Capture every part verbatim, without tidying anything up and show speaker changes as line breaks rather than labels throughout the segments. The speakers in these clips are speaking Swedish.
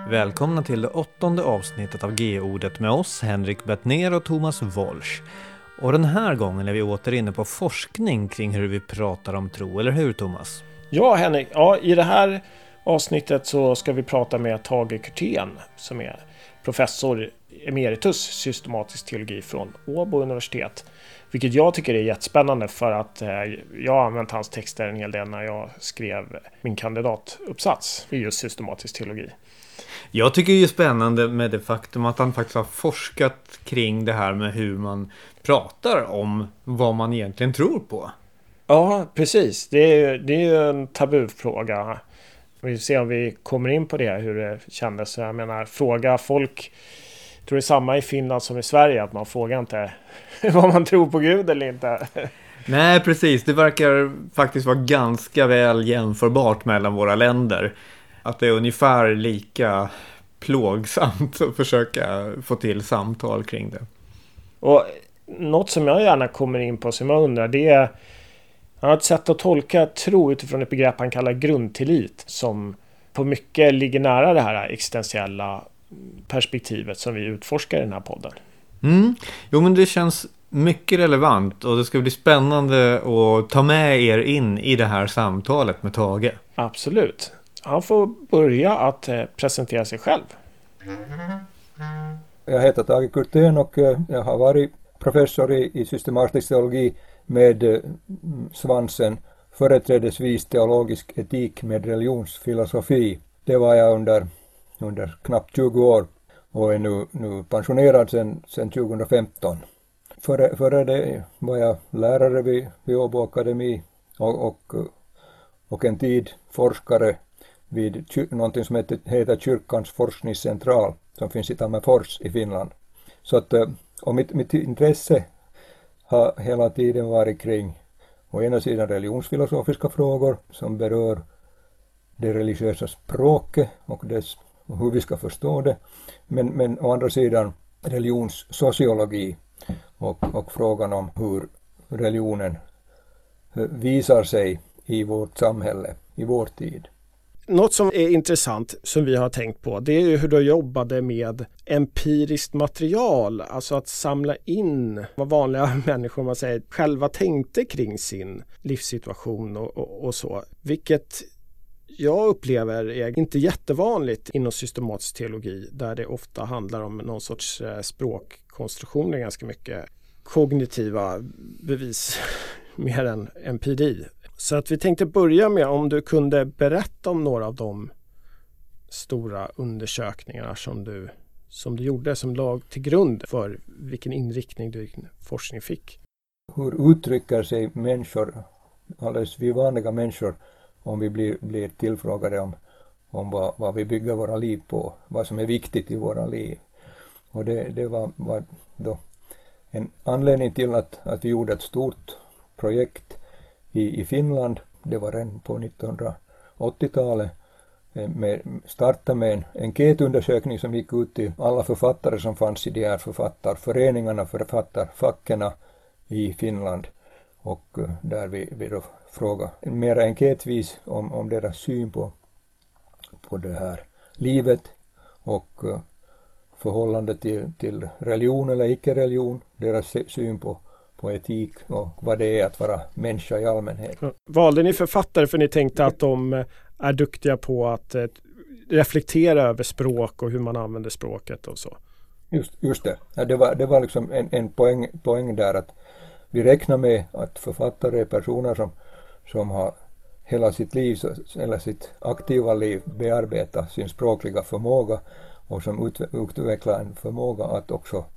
Välkomna till det åttonde avsnittet av G-ordet med oss, Henrik Bettner och Thomas Walsh. Och den här gången är vi åter inne på forskning kring hur vi pratar om tro, eller hur Thomas?
Ja Henrik, ja, i det här avsnittet så ska vi prata med Tage Kurtén som är professor emeritus systematisk teologi från Åbo universitet. Vilket jag tycker är jättespännande för att eh, jag har använt hans texter en hel del när jag skrev min kandidatuppsats i just systematisk teologi.
Jag tycker det är spännande med det faktum att han faktiskt har forskat kring det här med hur man pratar om vad man egentligen tror på.
Ja, precis. Det är, det är ju en tabufråga. Vi får se om vi kommer in på det, hur det kändes. Jag menar, fråga folk, jag tror det är samma i Finland som i Sverige, att man frågar inte vad man tror på Gud eller inte.
Nej, precis. Det verkar faktiskt vara ganska väl jämförbart mellan våra länder. Att det är ungefär lika plågsamt att försöka få till samtal kring det.
Och något som jag gärna kommer in på som jag undrar, det är han har ett sätt att tolka tro utifrån ett begrepp han kallar grundtillit, som på mycket ligger nära det här existentiella perspektivet som vi utforskar i den här podden.
Mm. Jo, men det känns mycket relevant och det ska bli spännande att ta med er in i det här samtalet med Tage.
Absolut. Han får börja att presentera sig själv.
Jag heter Tage Kurtén och jag har varit professor i systematisk teologi med svansen företrädesvis teologisk etik med religionsfilosofi. Det var jag under, under knappt tjugo år och är nu, nu pensionerad sedan, sedan tjugohundrafemton. Före, före det var jag lärare vid, vid Åbo Akademi och, och, och en tid forskare vid någonting som heter, heter Kyrkans forskningscentral som finns i Tammerfors i Finland. Så att, och mitt, mitt intresse har hela tiden varit kring å ena sidan religionsfilosofiska frågor som berör det religiösa språket och dess, hur vi ska förstå det, men, men å andra sidan religionssociologi och, och frågan om hur religionen visar sig i vårt samhälle, i vår tid.
Något som är intressant som vi har tänkt på, det är ju hur du jobbade med empiriskt material, alltså att samla in vad vanliga människor man säger, själva tänkte kring sin livssituation och, och, och så. Vilket jag upplever är inte jättevanligt inom systematisk teologi, där det ofta handlar om någon sorts språkkonstruktioner, ganska mycket kognitiva bevis mer än empiri. Så att vi tänkte börja med om du kunde berätta om några av de stora undersökningarna som du, som du gjorde, som lag till grund för vilken inriktning din forskning fick.
Hur uttrycker sig människor, alldeles vi vanliga människor, om vi blir, blir tillfrågade om, om vad, vad vi bygger våra liv på, vad som är viktigt i våra liv. Och det, det var, var då en anledning till att, att vi gjorde ett stort projekt I, i Finland. Det var redan på nittonhundraåttiotalet. Med, startade med en enkätundersökning som gick ut till alla författare som fanns i de här författarföreningarna, författarfackerna i Finland. Och där vi, vi då frågade mer enkätvis om, om deras syn på, på det här livet och förhållandet till, till religion eller icke-religion, deras syn på på etik och vad det är att vara människa i allmänhet.
Valde ni författare för ni tänkte att de är duktiga på att reflektera över språk och hur man använder språket och så?
Just, just det. Ja, det var, det var liksom en, en poäng, poäng där att vi räknar med att författare är personer som, som har hela sitt liv eller sitt aktiva liv bearbetat sin språkliga förmåga och som utvecklar en förmåga att också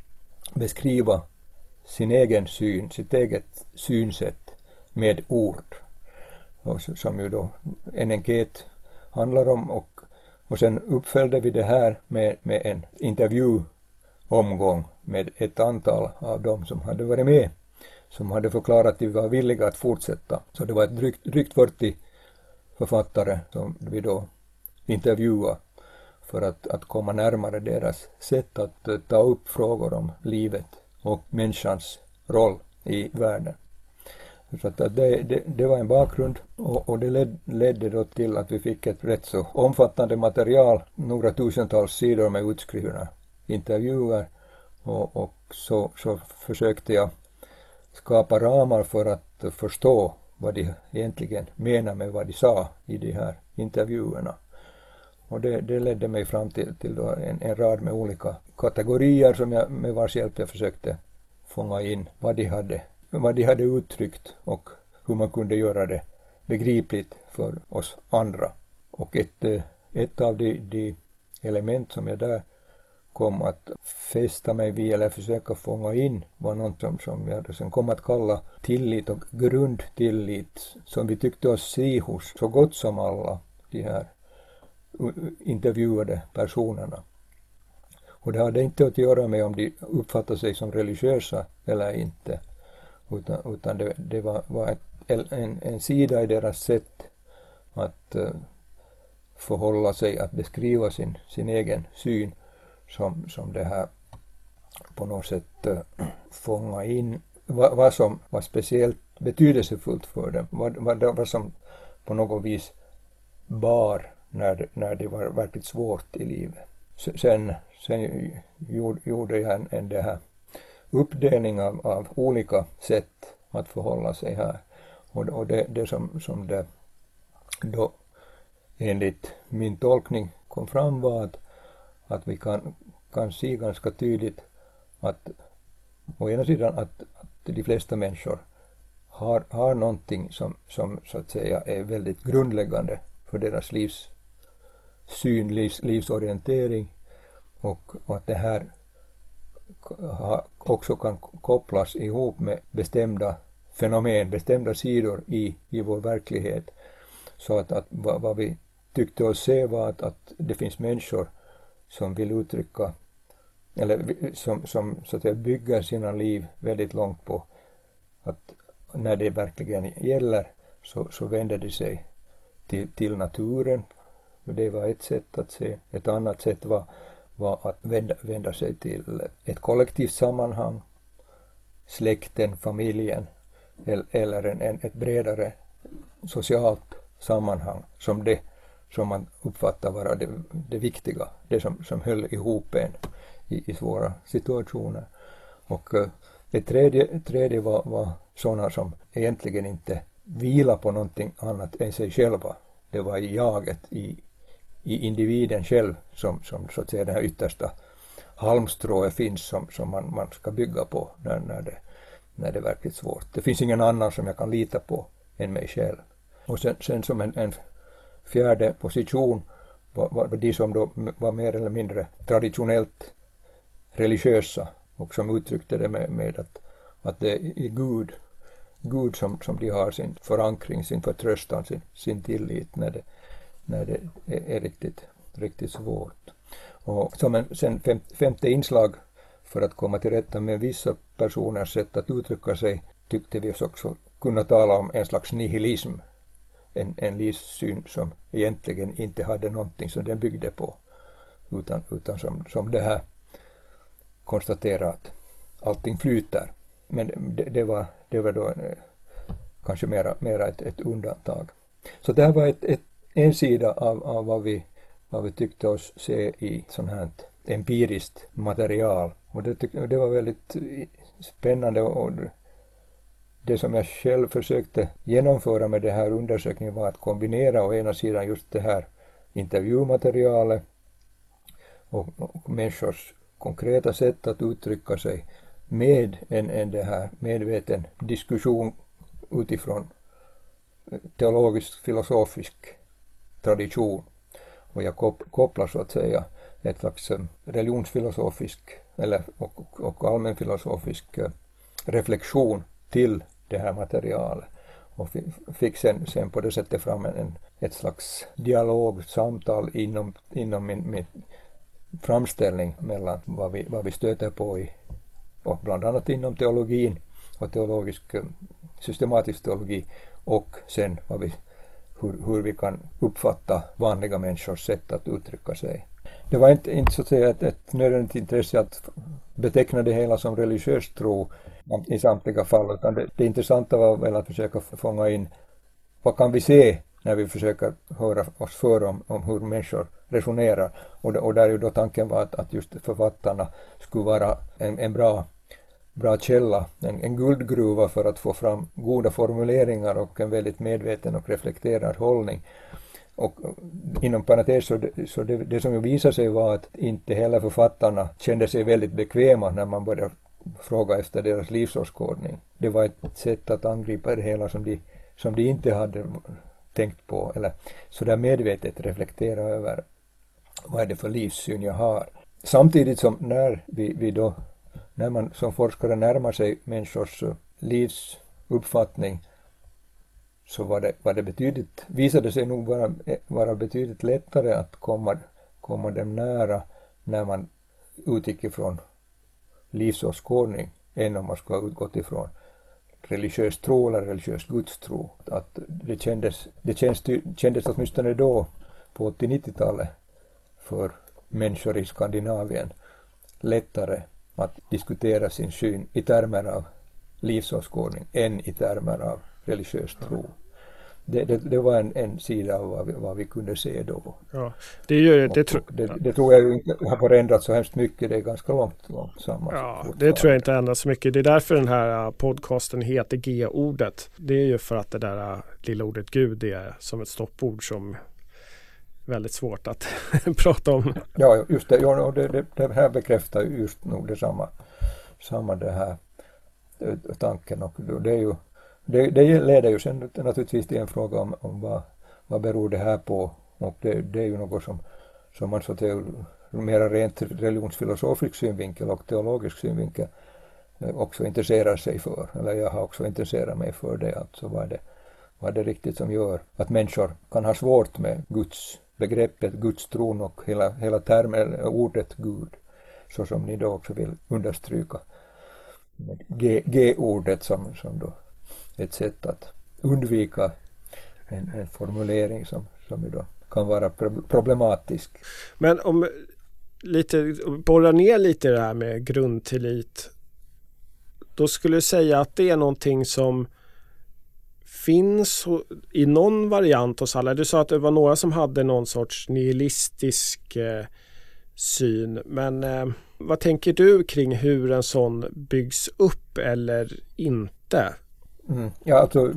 beskriva sin egen syn, sitt eget synsätt med ord. Och som ju då en enkät handlar om. Och, och sen uppföljde vi det här med, med en intervjuomgång med ett antal av dem som hade varit med. Som hade förklarat att de var villiga att fortsätta. Så det var ett drygt, drygt fyrtio författare som vi då intervjuade för att, att komma närmare deras sätt att uh, ta upp frågor om livet och människans roll i världen. Så att det, det, det var en bakgrund och, och det led, ledde då till att vi fick ett rätt så omfattande material, några tusentals sidor med utskrivna intervjuer och, och så, så försökte jag skapa ramar för att förstå vad de egentligen menar med vad de sa i de här intervjuerna. Och det, det ledde mig fram till, till då en, en rad med olika kategorier som jag, med vars hjälp jag försökte fånga in vad de hade, vad de hade uttryckt och hur man kunde göra det begripligt för oss andra. Och ett, ett av de, de element som jag där kom att fästa mig vid eller försöka fånga in var något som, som jag sen kom att kalla tillit och grundtillit som vi tyckte oss se hos så gott som alla de här intervjuade personerna. Och det hade inte att göra med om de uppfattade sig som religiösa eller inte, utan, utan det, det var, var ett, en, en sida i deras sätt att uh, förhålla sig, att beskriva sin, sin egen syn som, som det här på något sätt uh, fånga in vad, vad som var speciellt betydelsefullt för dem, vad, vad, vad som på något vis bar när, när det var verkligt svårt i livet. Sen, sen gjorde jag en, en det här uppdelning av, av olika sätt att förhålla sig här. Och, och det, det som, som det då enligt min tolkning kom fram var att, att vi kan, kan se ganska tydligt att å ena sidan att, att de flesta människor har, har någonting som, som så att säga är väldigt grundläggande för deras livs syn, livs, livsorientering och, och att det här ha, också kan kopplas ihop med bestämda fenomen, bestämda sidor i, i vår verklighet. Så att, att vad, vad vi tyckte oss se var att, att det finns människor som vill uttrycka eller som, som så att säga bygger sina liv väldigt långt på att när det verkligen gäller så, så vänder de sig till, till naturen. Det var ett sätt att se. Ett annat sätt var, var att vända, vända sig till ett kollektivt sammanhang, släkten, familjen eller en, en, ett bredare socialt sammanhang som det som man uppfattar vara det, det viktiga, det som, som höll ihop en i, i svåra situationer. Och uh, det tredje, tredje var, var sådana som egentligen inte vilar på någonting annat än sig själva. Det var i jaget, i, i individen själv som, som så att säga det här yttersta halmstrået finns som, som man, man ska bygga på när, när, det, när det är verkligt svårt. Det finns ingen annan som jag kan lita på än mig själv. Och sen, sen som en, en fjärde position var, var de som då var mer eller mindre traditionellt religiösa och som uttryckte det med, med att, att det är Gud, Gud som, som de har sin förankring, sin förtröstan, sin, sin tillit när det, när det är, är riktigt, riktigt svårt. Och som en sen fem, femte inslag för att komma till rätta med vissa personers sätt att uttrycka sig tyckte vi oss också kunna tala om en slags nihilism. En, en livssyn som egentligen inte hade någonting som den byggde på utan, utan som, som det här konstaterar att allting flyter. Men det, det, var, det var då en, kanske mera, mera ett, ett undantag. Så det här var ett, ett, en sida av, av vad, vi, vad vi tyckte oss se i sånt här empiriskt material. Och det, tyck, det var väldigt spännande och det som jag själv försökte genomföra med det här undersökningen var att kombinera å ena sidan just det här intervjumaterialet och, och människors konkreta sätt att uttrycka sig med en, en det här medveten diskussion utifrån teologisk filosofisk tradition. Och jag kopplar så att säga ett slags religionsfilosofisk eller, och, och allmänfilosofisk reflektion till det här materialet och fick sen, sen på det sättet fram en, ett slags dialog, samtal inom, inom min, min framställning mellan vad vi, vad vi stöter på i, och bland annat inom teologin och teologisk, systematisk teologi och sen vad vi, hur, hur vi kan uppfatta vanliga människors sätt att uttrycka sig. det var inte, inte så att säga ett, ett nödvändigt intresse att beteckna det hela som religiös tro i samtliga fall, utan det, det intressanta var väl att försöka fånga in vad kan vi se när vi försöker höra oss för om, om hur människor resonerar. Och, och där är ju då tanken var att, att just författarna skulle vara en, en bra, bra källa, en, en guldgruva för att få fram goda formuleringar och en väldigt medveten och reflekterad hållning. Och inom parentes så, det, så det, det som ju visade sig var att inte heller författarna kände sig väldigt bekväma när man började fråga efter deras livsåskådning. Det var ett sätt att angripa det hela som de, som de inte hade tänkt på, eller så där medvetet reflektera över vad är det för livssyn jag har. Samtidigt som när vi, vi då, när man som forskare närmar sig människors livsuppfattning, så var det, var det betydligt, visade sig nog vara, vara betydligt lättare att komma, komma dem nära när man utgick ifrån livsåskådning än om man skulle ha utgått ifrån religiös tro eller religiös gudstro. Att det kändes, det kändes, kändes åtminstone då på åttio-nittiotalet för människor i Skandinavien lättare att diskutera sin syn i termer av livsåskådning än i termer av religiös tro. Det, det, det var en, en sida av vad vi, vad vi kunde se då.
Ja, det, gör, det, tro-
det, det tror jag inte har förändrats så hemskt mycket. Det är ganska långt, långt samma.
Ja, det tror jag inte ändras så mycket. Det är därför den här podcasten heter G-ordet. Det är ju för att det där lilla ordet Gud är som ett stoppord som är väldigt svårt att prata om.
Ja, just det. Ja, det, det, det här bekräftar just nog detsamma. Samma det här tanken. Och det är ju Det, det leder ju sen naturligtvis till en fråga om, om vad, vad beror det här på, och det, det är ju något som, som man så till mera rent religionsfilosofisk synvinkel och teologisk synvinkel också intresserar sig för, eller jag har också intresserat mig för det, alltså vad är det, vad är det riktigt som gör att människor kan ha svårt med Guds begreppet, Guds tron och hela, hela termen, ordet Gud, så som ni då också vill understryka G, G-ordet som, som då ett sätt att undvika en, en formulering som, som då kan vara problematisk.
Men om lite borra ner lite i det här med grundtillit, då skulle jag säga att det är någonting som finns i någon variant hos alla. Du sa att det var några som hade någon sorts nihilistisk eh, syn, men eh, vad tänker du kring hur en sån byggs upp eller inte?
Mm. Ja, alltså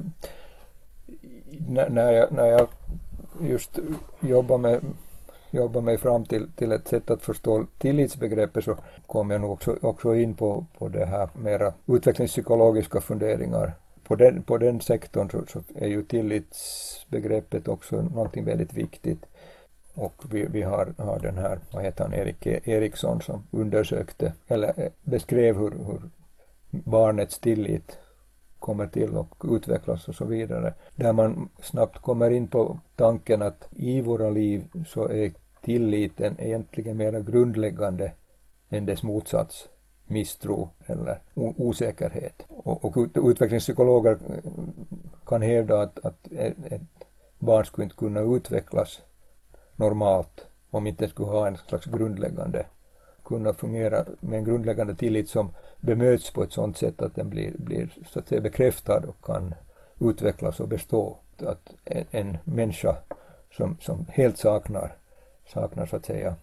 när, när, jag, när jag just jobbar med jobbar mig fram till, till ett sätt att förstå tillitsbegreppet, så kom jag nog också, också in på, på det här mera utvecklingspsykologiska funderingar. På den, på den sektorn så, så är ju tillitsbegreppet också någonting väldigt viktigt. Och vi, vi har, har den här, vad heter han, Erik Eriksson, som undersökte eller beskrev hur, hur barnets tillit kommer till och utvecklas och så vidare. Där man snabbt kommer in på tanken att i våra liv så är tilliten egentligen mer grundläggande än dess motsats, misstro eller osäkerhet. Och, och utvecklingspsykologer kan hävda att, att ett barn skulle inte kunna utvecklas normalt om inte skulle ha en slags grundläggande, kunna fungera med en grundläggande tillit som bemöts på ett sådant sätt att den blir, blir så att säga bekräftad och kan utvecklas och bestå. Att en, en människa som, som helt saknar, saknar så att säga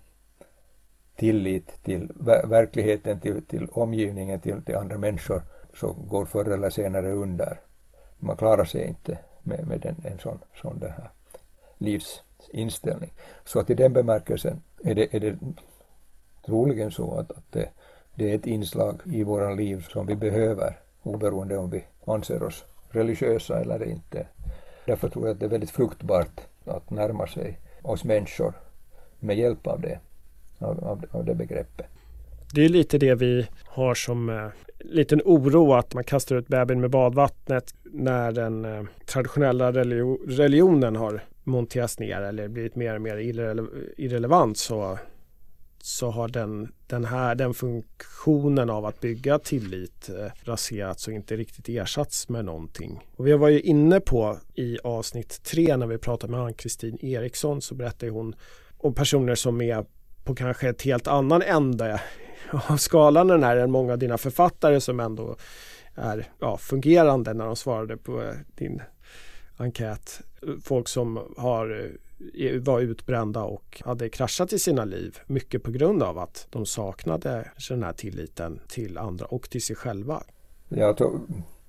tillit till ver- verkligheten, till, till omgivningen, till, till andra människor, så går förr eller senare under. Man klarar sig inte med, med en, en sån, sån det här livsinställning. Så att i den bemärkelsen är det, är det troligen så att, att det, det är ett inslag i våra liv som vi behöver, oberoende om vi anser oss religiösa eller inte. Därför tror jag att det är väldigt fruktbart att närma sig oss människor med hjälp av det, av, av, av det begreppet.
Det är lite det vi har som eh, liten oro, att man kastar ut bebisen med badvattnet när den eh, traditionella relio- religionen har monterats ner eller blivit mer och mer irrele- irrelevant, så så har den, den här den funktionen av att bygga tillit eh, raserats och inte riktigt ersatts med någonting. Och vi var ju inne på i avsnitt tre när vi pratade med Ann-Kristin Eriksson, så berättade hon om personer som är på kanske ett helt annan ände av skalan den här än många av dina författare som ändå är ja, fungerande när de svarade på din enkät. Folk som har, var utbrända och hade kraschat i sina liv. Mycket på grund av att de saknade den här tilliten till andra och till sig själva.
Ja, to,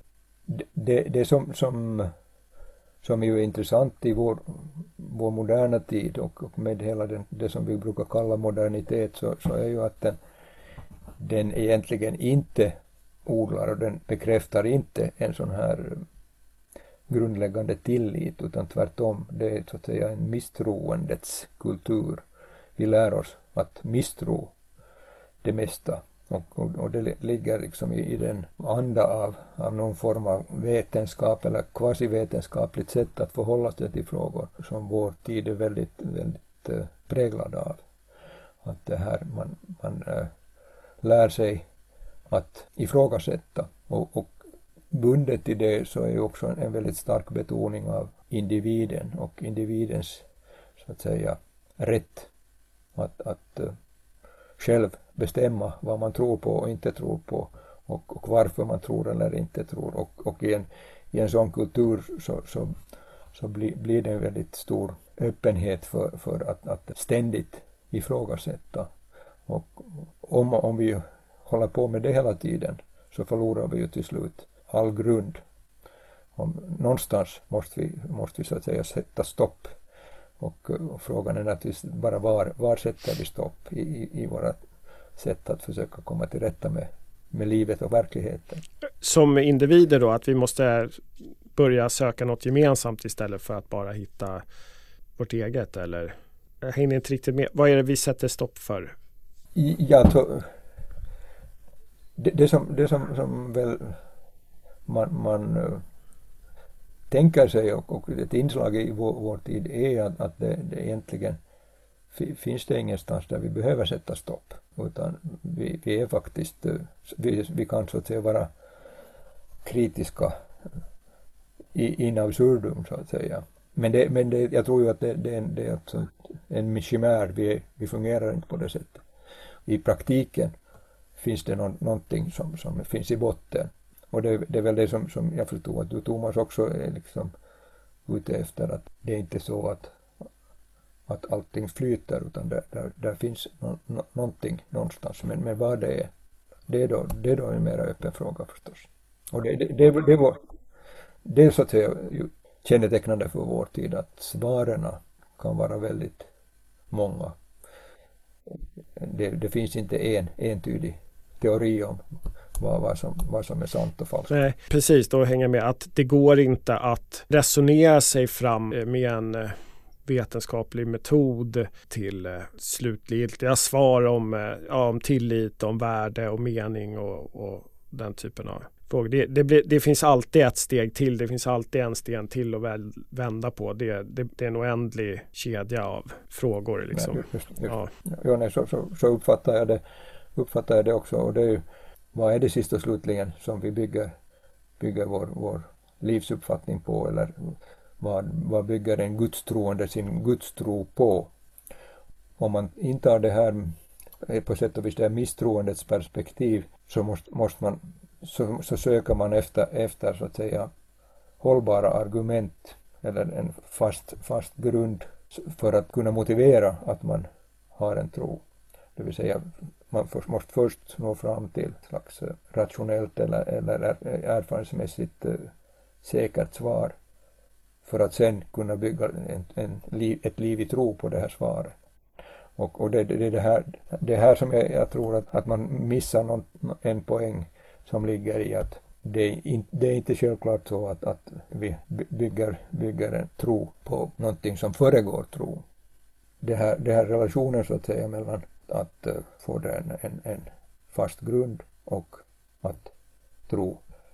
det, det som, som, som är intressant i vår, vår moderna tid och, och med hela den, det som vi brukar kalla modernitet så, så är ju att den, den egentligen inte odlar och den bekräftar inte en sån här grundläggande tillit utan tvärtom, det är så att säga en misstroendets kultur. Vi lär oss att misstro det mesta och, och, och det ligger liksom i, i den anda av, av någon form av vetenskap eller kvasivetenskapligt sätt att förhålla sig till frågor som vår tid är väldigt, väldigt uh, präglad av. Att det här man, man uh, lär sig att ifrågasätta och, och bundet i det så är ju också en, en väldigt stark betoning av individen och individens så att säga rätt att, att uh, själv bestämma vad man tror på och inte tror på och, och varför man tror eller inte tror och, och i, en, i en sån kultur så, så, så blir, blir det en väldigt stor öppenhet för, för att, att ständigt ifrågasätta och om, om vi håller på med det hela tiden så förlorar vi ju till slut all grund. Om, någonstans måste vi, måste vi så att säga sätta stopp och, och frågan är naturligtvis bara var, var sätter vi stopp i, i, i våra sätt att försöka komma till rätta med, med livet och verkligheten.
Som individer då, att vi måste börja söka något gemensamt istället för att bara hitta vårt eget eller jag hänger inte riktigt med. Vad är det vi sätter stopp för?
Ja, to, det, det som, det som, som väl man, man uh, tänker sig och, och ett inslag i vår, vår tid är att, att det, det egentligen f- finns det ingenstans där vi behöver sätta stopp utan vi, vi är faktiskt uh, vi, vi kan så att säga vara kritiska i, in absurdum så att säga. Men, det, men det, jag tror ju att det, det, det är alltså en chimär, vi, vi fungerar inte på det sättet. I praktiken finns det någon, någonting som, som finns i botten. Och det, det är väl det som, som jag förstår att du Thomas också är liksom ute efter att det är inte så att, att allting flyter utan där, där, där finns no, no, någonting någonstans. Men, men vad det är, det är då, det är då en mer öppen fråga förstås. Och det, det, det, det, var, det är så att säga kännetecknande för vår tid att svaren kan vara väldigt många. Det, det finns inte en entydig teori om vad, vad, som, vad som är sant och falskt.
Nej, precis, då hänger jag med att det går inte att resonera sig fram med en vetenskaplig metod till slutgiltiga svar om, ja, om tillit, om värde och mening och, och den typen av frågor. Det, det, blir, det finns alltid ett steg till, det finns alltid en sten till att väl vända på. Det, det, det är en oändlig kedja av frågor. Liksom.
Nej, just, just.
Ja.
Ja, nej, så, så, så uppfattar jag det, uppfattar jag det också. Och det är ju, vad är det sist och slutligen som vi bygger, bygger vår, vår livsuppfattning på? Eller vad, vad bygger en gudstroende sin gudstro på? Om man inte har det här på sätt och vis det här misstroendets perspektiv så måste, måste man Så, så söker man efter, efter så att säga hållbara argument eller en fast, fast grund för att kunna motivera att man har en tro. Det vill säga man för, måste först nå fram till ett slags rationellt eller, eller erfarenhetsmässigt uh, säkert svar för att sen kunna bygga en, en liv, ett liv i tro på det här svaret. Och, och det, det är det här, det här som jag, jag tror att, att man missar någon, en poäng som ligger i att det är, in, det är inte självklart så att, att vi bygger, bygger en tro på någonting som föregår tro. Det här, det här relationen så att säga mellan att uh, få en, en, en fast grund och att tro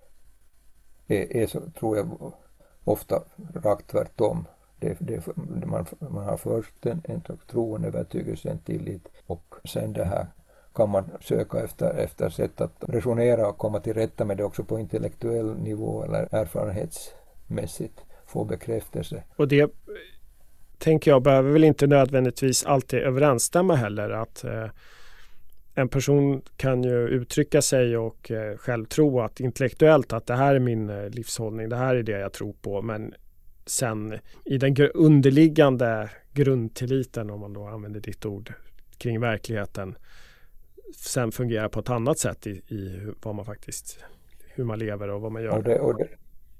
är, är så, tror jag, ofta rakt tvärtom. Det, det, man, man har först en, en tro, en övertygelse, en tillit och sen det här kan man söka efter, efter sätt att resonera och komma till rätta med det också på intellektuell nivå eller erfarenhetsmässigt få bekräftelse.
Och det tänker jag, behöver väl inte nödvändigtvis alltid överensstämma heller. Att eh, en person kan ju uttrycka sig och eh, själv tro att intellektuellt att det här är min eh, livshållning, det här är det jag tror på, men sen i den gr- underliggande grundtilliten, om man då använder ditt ord, kring verkligheten, sen fungerar på ett annat sätt i, i vad man faktiskt, hur man lever och vad man gör.
Och det, och det,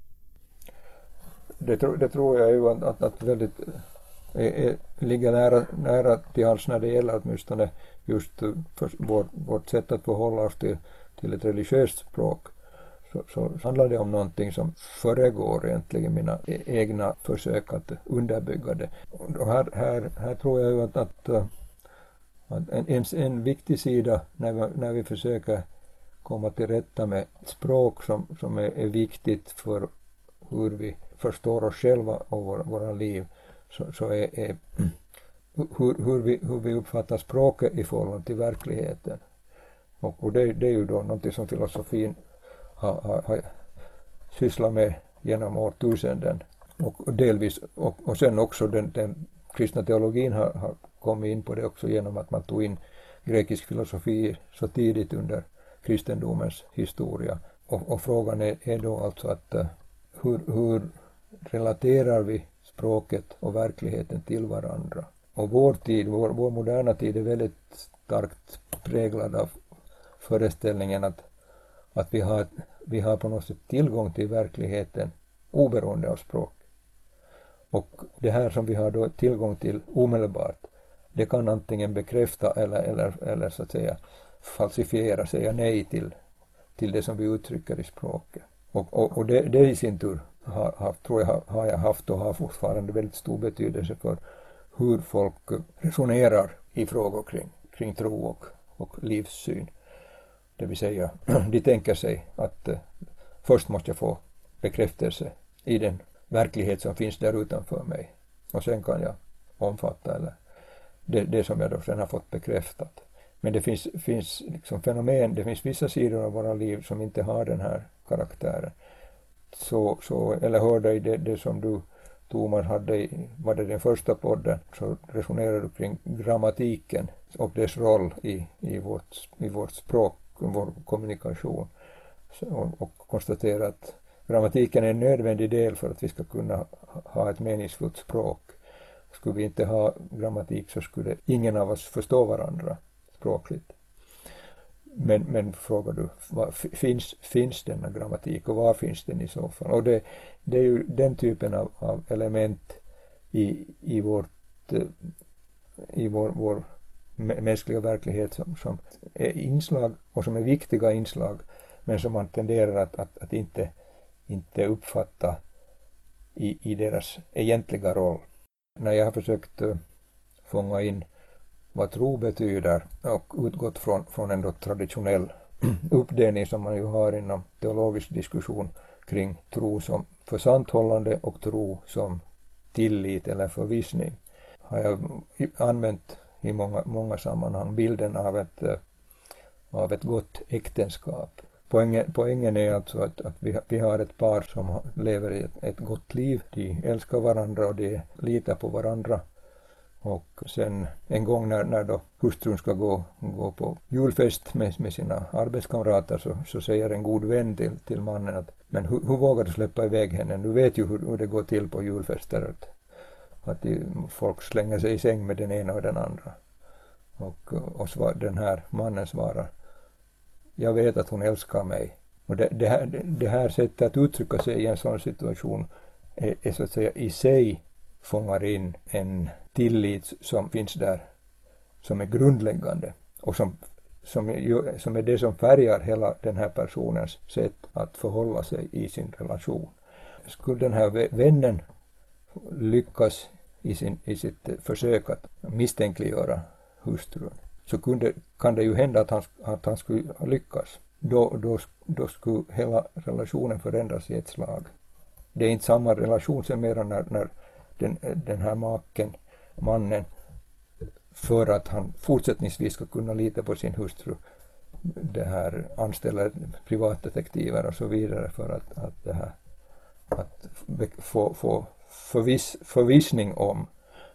det, tro, det tror jag ju att, att, att väldigt är, är, ligger nära, nära till hands när det gäller åtminstone just för vårt, vårt sätt att förhålla oss till, till ett religiöst språk. Så, så handlar det om någonting som föregår egentligen mina egna försök att underbygga det. Och här, här, här tror jag ju att, att, att en, en, en viktig sida när vi, när vi försöker komma till rätta med språk som, som är, är viktigt för hur vi förstår oss själva och vår, våra liv, så, så är, är hur, hur, vi, hur vi uppfattar språket i förhållande till verkligheten. Och, och det, det är ju då något som filosofin har, har, har sysslat med genom årtusenden. Och, och delvis, och, och sen också den, den kristna teologin har, har kommit in på det också genom att man tog in grekisk filosofi så tidigt under kristendomens historia. Och, och frågan är, är då alltså att uh, hur, hur relaterar vi språket och verkligheten till varandra? Och vår tid, vår, vår moderna tid är väldigt starkt präglad av föreställningen att, att vi, har, vi har på något sätt tillgång till verkligheten oberoende av språk. Och det här som vi har då tillgång till omedelbart, det kan antingen bekräfta eller, eller, eller så att säga falsifiera, säga nej till, till det som vi uttrycker i språket. Och, och, och det, det i sin tur har, har, tror jag har jag haft och har fortfarande väldigt stor betydelse för hur folk resonerar i frågor kring, kring tro och, och livssyn. Det vill säga, de tänker sig att uh, först måste jag få bekräftelse i den verklighet som finns där utanför mig. Och sen kan jag omfatta eller det, det som jag då sen har fått bekräftat. Men det finns, finns liksom fenomen, det finns vissa sidor av våra liv som inte har den här karaktären. Så, så, eller hörde i det, det som du, Thomas, hade i, var det den första podden, så resonerade du kring grammatiken och dess roll i, i, vårt, i vårt språk, vår kommunikation. Så, och, och konstaterade att grammatiken är en nödvändig del för att vi ska kunna ha ett meningsfullt språk. Skulle vi inte ha grammatik så skulle ingen av oss förstå varandra språkligt. Men, men frågar du, var, finns, finns denna grammatik och var finns den i så fall? Och det, det är ju den typen av, av element i, i, vårt, i vår, vår mänskliga verklighet som, som är inslag och som är viktiga inslag, men som man tenderar att, att, att inte, inte uppfatta i, i deras egentliga roll. När jag har försökt uh, fånga in vad tro betyder och utgått från, från en då traditionell uppdelning som man ju har inom teologisk diskussion kring tro som försanthållande och tro som tillit eller förvissning, har jag använt i många, många sammanhang bilden av ett, uh, av ett gott äktenskap. Poängen, poängen är alltså att, att vi, vi har ett par som lever i ett, ett gott liv. De älskar varandra och de litar på varandra. Och sen en gång när, när då hustrun ska gå, gå på julfest med, med sina arbetskamrater så, så säger en god vän till, till mannen att men hur, hur vågar du släppa iväg henne? Du vet ju hur, hur det går till på julfester. Att, att de, folk slänger sig i säng med den ena och den andra. Och, och svar, den här mannen svarar: jag vet att hon älskar mig. Och det, det, här, det här sättet att uttrycka sig i en sån situation är, är så att säga i sig fångar in en tillit som finns där, som är grundläggande och som, som, är, som är det som färgar hela den här personens sätt att förhålla sig i sin relation. Skulle den här vännen lyckas i, sin, i sitt försök att misstänkliggöra hustrun, så kunde, kan det ju hända att han, att han skulle lyckas. Då, då, då skulle hela relationen förändras i ett slag. Det är inte samma relation som mera när, när den, den här maken, mannen, för att han fortsättningsvis ska kunna lita på sin hustru, det här anställer privatdetektiver och så vidare för att, att, det här, att få, få förviss, förvissning om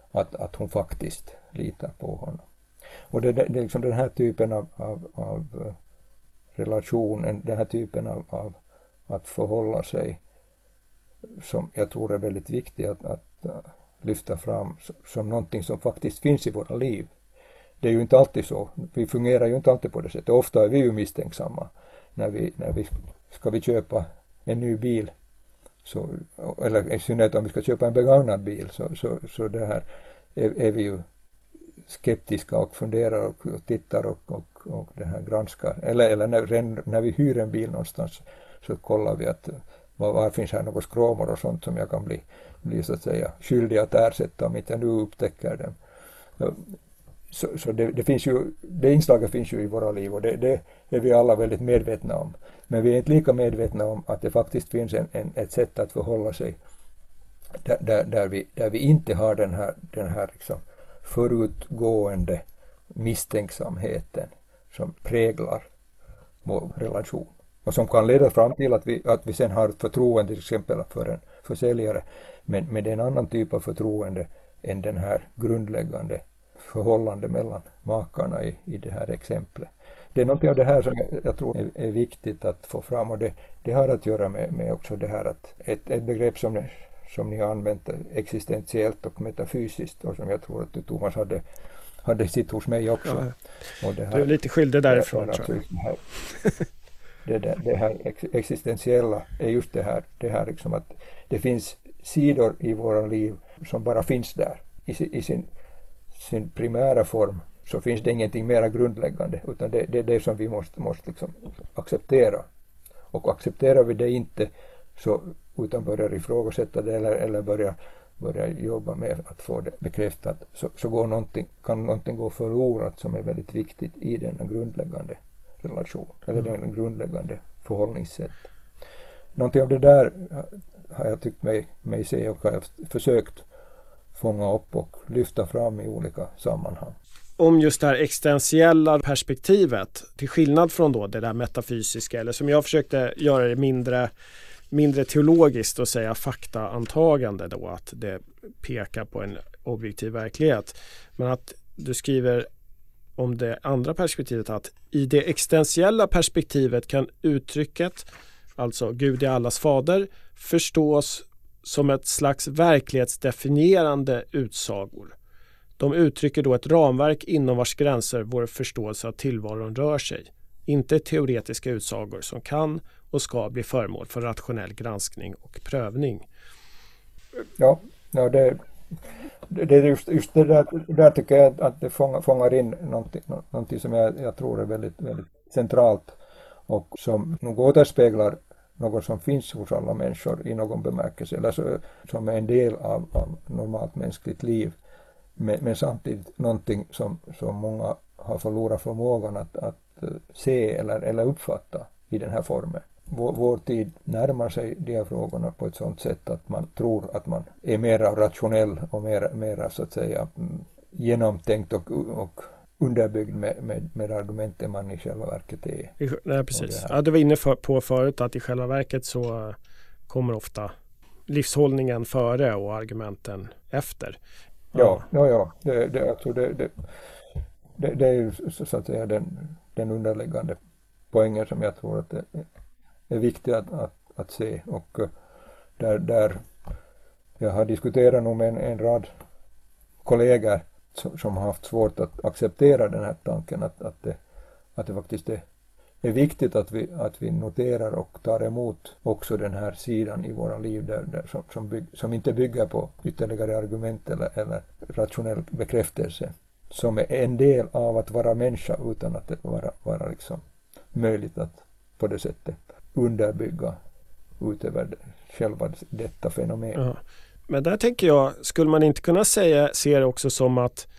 att, att hon faktiskt litar på honom. Och det, det, det är liksom den här typen av, av, av relation, den här typen av, av att förhålla sig som jag tror är väldigt viktigt att, att lyfta fram som någonting som faktiskt finns i våra liv. Det är ju inte alltid så. Vi fungerar ju inte alltid på det sättet. Ofta är vi ju misstänksamma när vi, när vi ska vi köpa en ny bil. Så, eller i synnerhet om vi ska köpa en begagnad bil så, så, så det här är, är vi ju skeptiska och funderar och, och tittar och, och, och det här granskar. Eller, eller när, när vi hyr en bil någonstans så kollar vi att var, var finns här några skråmor och sånt som jag kan bli, bli så att säga skyldig att ersätta om inte nu upptäcker dem. Så, så det, det finns ju, det inslaget finns ju i våra liv och det, det är vi alla väldigt medvetna om. Men vi är inte lika medvetna om att det faktiskt finns en, en, ett sätt att förhålla sig där, där, där, vi, där vi inte har den här, den här liksom förutgående misstänksamheten som präglar vår relation. Och som kan leda fram till att vi, att vi sen har ett förtroende till exempel för en försäljare. Men, men det är en annan typ av förtroende än den här grundläggande förhållande mellan makarna i, i det här exemplet. Det är något av det här som jag, jag tror är, är viktigt att få fram och det, det har att göra med, med också det här att ett, ett begrepp som, som ni har använt existentiellt och metafysiskt och som jag tror att Thomas hade, hade sitt hos mig också.
Ja.
Och det här,
du är lite skyldig därifrån.
Det, tror jag. Det, det, det här existentiella är just det här, det här liksom att det finns sidor i våra liv som bara finns där i, i sin sin primära form så finns det ingenting mer grundläggande utan det, det är det som vi måste, måste liksom acceptera. Och accepterar vi det inte så utan börjar ifrågasätta det eller, eller börjar börja jobba med att få det bekräftat så, så går någonting, kan någonting gå förlorat som är väldigt viktigt i den grundläggande relation eller mm. den grundläggande förhållningssätt. Någonting av det där har jag tyckt mig, mig se och har jag försökt fånga upp och lyfta fram i olika sammanhang.
Om just det här existentiella perspektivet, till skillnad från då det där metafysiska, eller som jag försökte göra det mindre, mindre teologiskt och säga faktaantagande då, att det pekar på en objektiv verklighet. Men att du skriver om det andra perspektivet att i det existentiella perspektivet kan uttrycket, alltså Gud är allas fader, förstås som ett slags verklighetsdefinierande utsagor. De uttrycker då ett ramverk inom vars gränser vår förståelse av tillvaron rör sig. Inte teoretiska utsagor som kan och ska bli föremål för rationell granskning och prövning.
Ja, ja det, det är just, just det där, där tycker jag att det fångar, fångar in någonting, någonting som jag, jag tror är väldigt, väldigt centralt och som nog återspeglar något som finns hos alla människor i någon bemärkelse eller så, som är en del av, av normalt mänskligt liv men, men samtidigt någonting som, som många har förlorat förmågan att, att se eller, eller uppfatta i den här formen. Vår, vår tid närmar sig de här frågorna på ett sådant sätt att man tror att man är mer rationell och mer, mer så att säga genomtänkt och, och underbyggd med, med, med argumenten man i själva verket är.
Nej, precis. Ja, du var inne för, på förut att i själva verket så kommer ofta livshållningen före och argumenten efter.
Ja, ja, ja. Det, det, alltså det, det, det, det är ju så att säga den, den underliggande poängen som jag tror att det är viktigt att, att, att se och där, där jag har diskuterat nog med en, en rad kollegor som har haft svårt att acceptera den här tanken att, att, det, att det faktiskt är, är viktigt att vi, att vi noterar och tar emot också den här sidan i våra liv där, där, som, som, bygg, som inte bygger på ytterligare argument eller, eller rationell bekräftelse som är en del av att vara människa utan att det vara, vara liksom möjligt att på det sättet underbygga utöver själva detta fenomen.
Ja. Men där tänker jag, skulle man inte kunna säga, se det också som att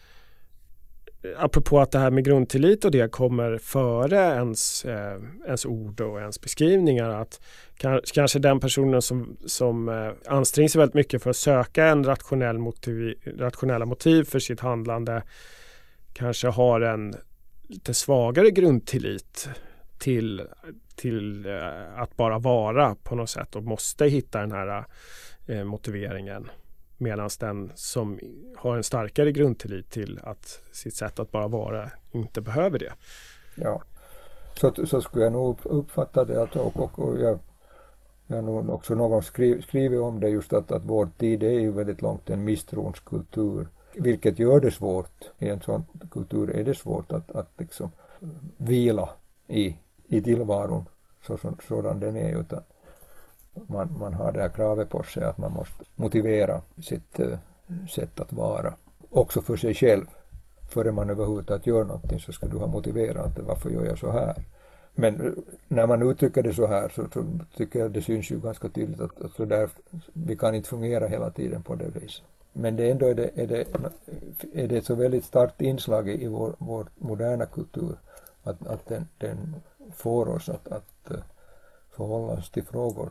apropå att det här med grundtillit och det kommer före ens, eh, ens ord och ens beskrivningar att kanske den personen som, som eh, anstränger sig väldigt mycket för att söka en rationell motiv, rationella motiv för sitt handlande kanske har en lite svagare grundtillit till, till eh, att bara vara på något sätt och måste hitta den här eh, motiveringen. Medan den som har en starkare grundtillit till att sitt sätt att bara vara inte behöver det.
Ja, så, så skulle jag nog uppfatta det. Att, och, och, och jag, jag har nog också någon skriv, skrivit om det just att, att vår tid är ju väldigt långt en misstrons kultur. Vilket gör det svårt. I en sån kultur är det svårt att, att liksom vila i, i tillvaron så, så, sådan den är. Utan man, man har det här kravet på sig att man måste motivera sitt uh, sätt att vara. Också för sig själv. Före man överhuvudtaget gör någonting så ska du ha motiverat varför gör jag så här. Men när man uttrycker det så här så, så tycker jag det syns ju ganska tydligt att, att så där, vi kan inte fungera hela tiden på det viset. Men det ändå är det, är det, är det ett så väldigt starkt inslag i vår, vår moderna kultur att, att den, den får oss att, att förhålla oss till frågor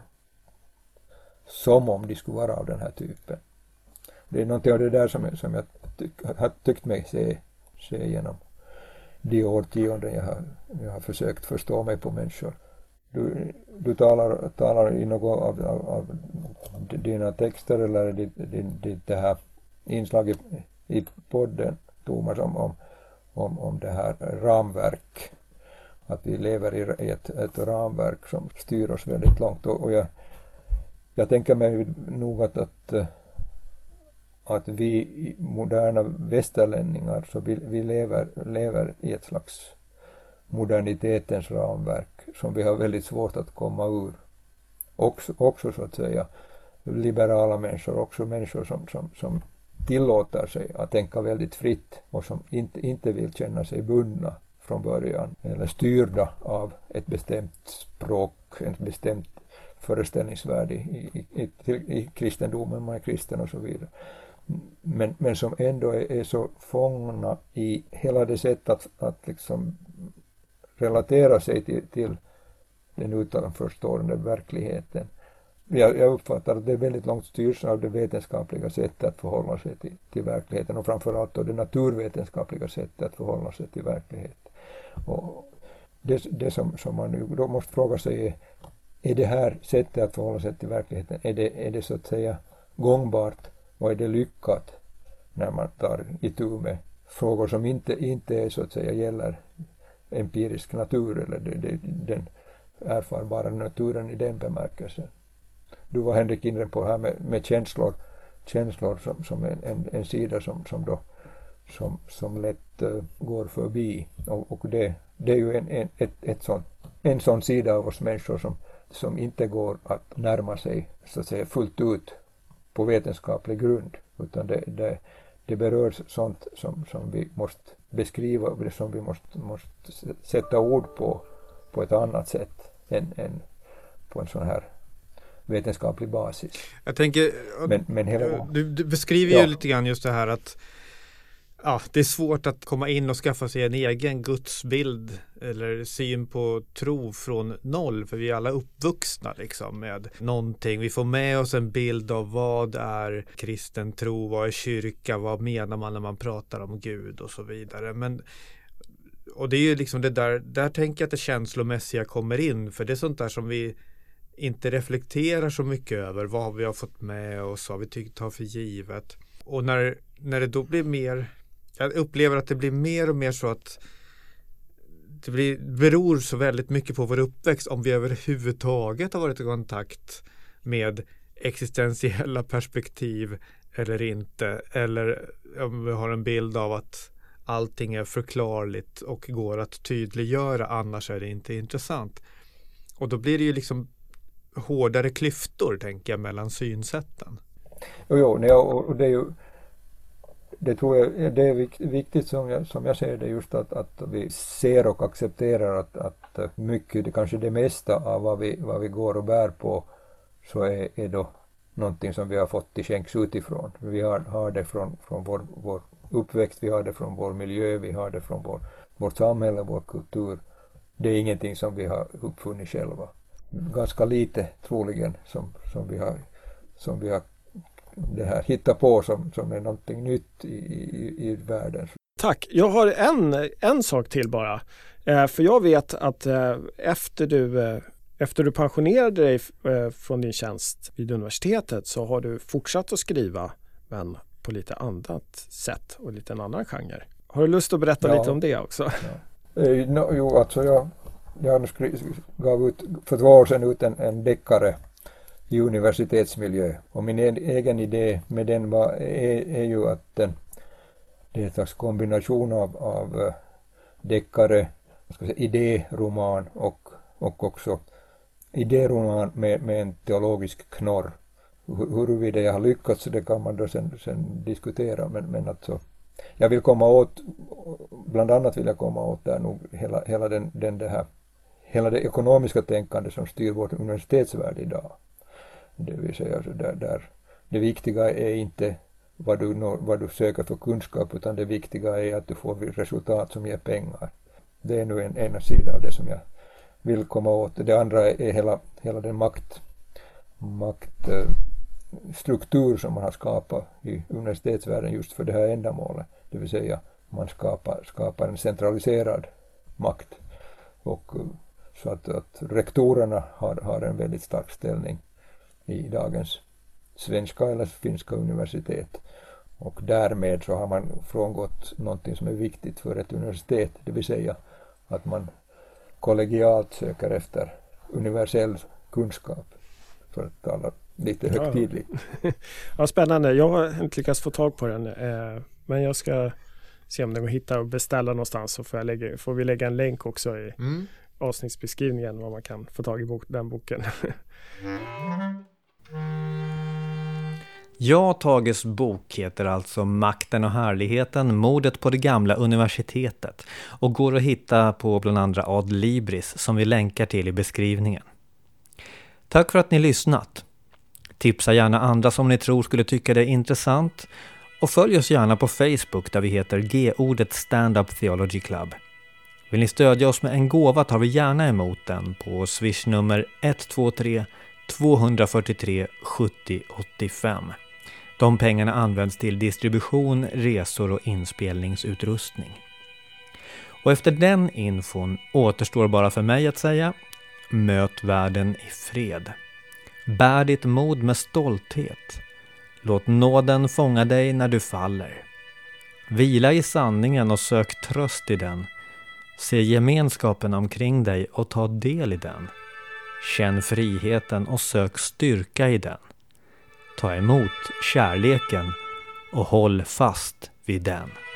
som om de skulle vara av den här typen. Det är någonting av det där som, som jag tyck, har tyckt mig se, se genom de årtionden jag har, jag har försökt förstå mig på människor. Du, du talar, talar i något av, av, av dina texter eller ditt, ditt, ditt det här inslag i, i podden, Thomas, om, om, om, om det här ramverk. Att vi lever i ett, ett ramverk som styr oss väldigt långt. Och, och jag, jag tänker mig nog att, att, att vi moderna västerlänningar så vi, vi lever, lever i ett slags modernitetens ramverk som vi har väldigt svårt att komma ur. Också, också så att säga liberala människor, också människor som, som, som tillåter sig att tänka väldigt fritt och som inte, inte vill känna sig bundna från början eller styrda av ett bestämt språk, ett bestämt föreställningsvärde i, i, i, i kristendomen, man är kristen och så vidare. Men, men som ändå är, är så fångna i hela det sätt att, att liksom relatera sig till, till den utanförstående verkligheten. Jag, jag uppfattar att det är väldigt långt styrs av det vetenskapliga sättet att förhålla sig till, till verkligheten och framförallt då det naturvetenskapliga sättet att förhålla sig till verkligheten. Och det det som, som man nu då måste fråga sig är, är det här sättet att förhålla sig till verkligheten, är det, är det så att säga gångbart och är det lyckat när man tar itu med frågor som inte, inte är så att säga gäller empirisk natur eller det, det, den erfarbara naturen i den bemärkelsen. Du var Henrik inne på här med, med känslor, känslor som, som en, en, en sida som, som, då, som, som lätt uh, går förbi. Och, och det, det är ju en, en, ett, ett sån, en sån sida av oss människor som, som inte går att närma sig så att säga fullt ut på vetenskaplig grund. Utan det, det, det berör sånt som, som vi måste beskriva, som vi måste, måste sätta ord på på ett annat sätt än, än på en sån här vetenskaplig basis.
Jag tänker,
men, men hela,
du, du beskriver
ja.
ju lite grann just det här att ja, det är svårt att komma in och skaffa sig en egen gudsbild eller syn på tro från noll, för vi är alla uppvuxna liksom med någonting. Vi får med oss en bild av vad är kristen tro, vad är kyrka, vad menar man när man pratar om Gud och så vidare. Men och det är ju liksom det där, där tänker jag att det känslomässiga kommer in, för det är sånt där som vi inte reflekterar så mycket över, vad vi har fått med oss, vad vi tycker tar för givet. Och när, när det då blir mer, jag upplever att det blir mer och mer så att det blir, beror så väldigt mycket på vår uppväxt om vi överhuvudtaget har varit i kontakt med existentiella perspektiv eller inte, eller om vi har en bild av att allting är förklarligt och går att tydliggöra, annars är det inte intressant. Och då blir det ju liksom hårdare klyftor, tänker jag, mellan synsätten.
Jo, jo nej, och det är ju det tror jag det är viktigt som jag, som jag ser det just att, att vi ser och accepterar att, att mycket, det kanske det mesta av vad vi, vad vi går och bär på så är, är då någonting som vi har fått till skänks utifrån. Vi har, har det från, från vår, vår uppväxt, vi har det från vår miljö, vi har det från vår, vårt samhälle, vår kultur. Det är ingenting som vi har uppfunnit själva. Ganska lite troligen som, som vi har, som vi har det här hittat på som, som är någonting nytt i, i, i världen.
Tack. Jag har en, en sak till bara. Eh, för jag vet att eh, efter du eh, efter du pensionerade dig eh, från din tjänst vid universitetet så har du fortsatt att skriva men på lite annat sätt och lite en annan genre. Har du lust att berätta
ja.
lite om det också?
Ja. Eh, no, jo, alltså jag, jag gav ut för två år sedan ut en, en deckare i universitetsmiljö. Och min e- egen idé med den var, är, är ju att den, det är en slags kombination av, av uh, deckare, ska säga, idéroman och, och också idéroman med, med en teologisk knorr. Huruvida jag har lyckats, det kan man då sen, sen diskutera, men, men alltså, jag vill komma åt, bland annat vill jag komma åt där nog hela, hela, den, den det här, hela det ekonomiska tänkande som styr vårt universitetsvärld idag. Det vill säga, där, där det viktiga är inte vad du, vad du söker för kunskap, utan det viktiga är att du får resultat som ger pengar. Det är nu en ena sida av det som jag vill komma åt. Det andra är hela, hela den makt, maktstruktur som man har skapat i universitetsvärlden just för det här ändamålet. Det vill säga, man skapar, skapar en centraliserad makt. Och så att, att rektorerna har, har en väldigt stark ställning i dagens svenska eller finska universitet. Och därmed så har man frångått någonting som är viktigt för ett universitet, det vill säga att man kollegialt söker efter universell kunskap, för att tala lite högtidligt.
Ja, ja, spännande. Jag har inte lyckats få tag på den, eh, men jag ska se om det går att hitta och beställa någonstans, så får, jag lägga, får vi lägga en länk också i mm. avsnittsbeskrivningen var man kan få tag i bok, den boken.
Ja, Tages bok heter alltså Makten och härligheten, mordet på det gamla universitetet och går att hitta på bland andra Adlibris som vi länkar till i beskrivningen. Tack för att ni lyssnat. Tipsa gärna andra som ni tror skulle tycka det är intressant och följ oss gärna på Facebook där vi heter G-ordet Stand-Up Theology Club. Vill ni stödja oss med en gåva tar vi gärna emot den på swishnummer ett två tre två fyra tre sju noll åtta fem. De pengarna används till distribution, resor och inspelningsutrustning. Och efter den infon återstår bara för mig att säga: möt världen i fred. Bär ditt mod med stolthet. Låt nåden fånga dig när du faller. Vila i sanningen och sök tröst i den. Se gemenskapen omkring dig och ta del i den. Känn friheten och sök styrka i den. Ta emot kärleken och håll fast vid den.